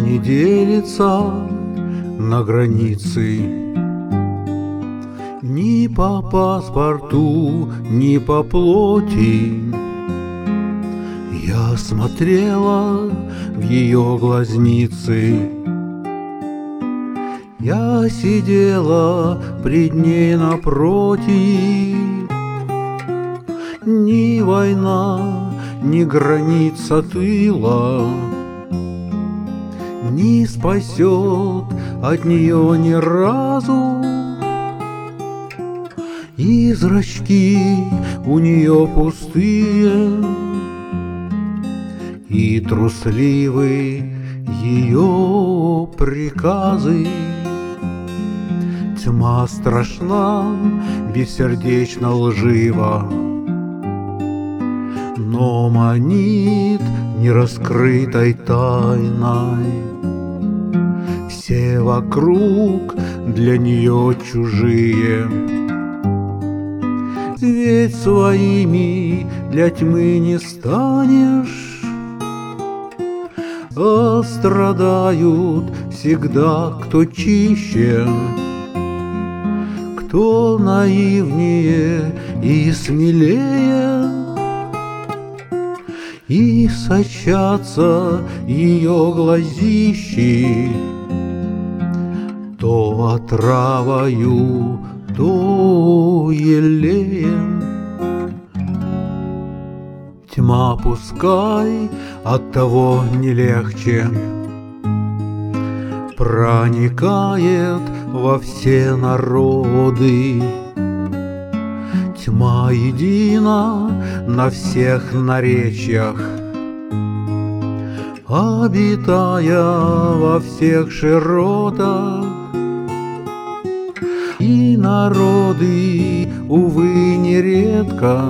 не делится на границы. Ни по паспорту, ни по плоти. Я смотрела в ее глазницы. Я сидела пред ней напротив. Ни война, ни граница тыла не спасет от нее ни разу. И зрачки у нее пустые, и трусливы ее приказы. Тьма страшна, бессердечно лжива, но манит нераскрытой тайной. Все вокруг для нее чужие, ведь своими для тьмы не станешь. А страдают всегда, кто чище, кто наивнее и смелее. И сочатся ее глазищи то отравою, то елеем. Тьма пускай оттого не легче проникает во все народы. Тьма едина на всех наречиях, обитая во всех широтах. И народы, увы, нередко,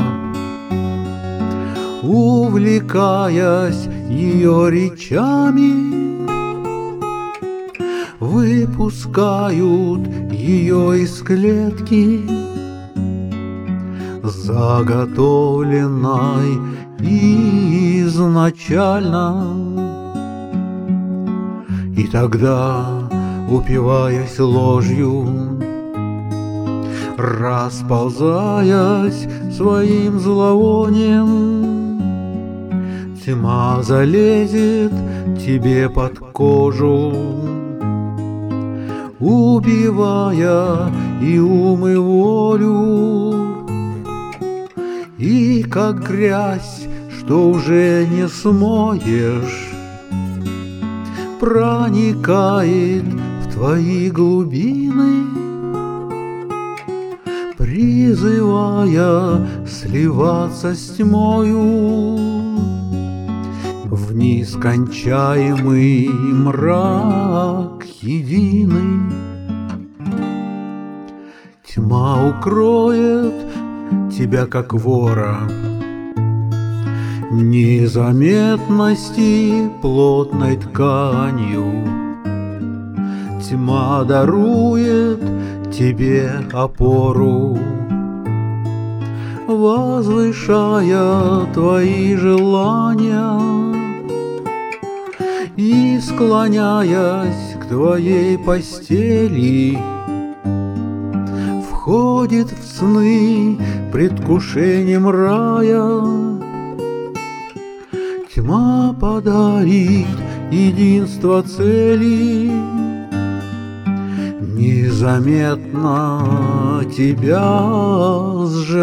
увлекаясь ее речами, выпускают ее из клетки, заготовленной изначально. И тогда, упиваясь ложью, расползаясь своим зловонием, тьма залезет тебе под кожу, убивая и ум, и волю. И как грязь, что уже не смоешь, проникает в твои глубины, призывая сливаться с тьмою в нескончаемый мрак единый. Тьма укроет тебя, как вора, незаметности плотной тканью. Тьма дарует тебе опору, возвышая твои желания и склоняясь к твоей постели, входит в сны предвкушением рая. Тьма подарит единство цели, незаметно тебя сжигая.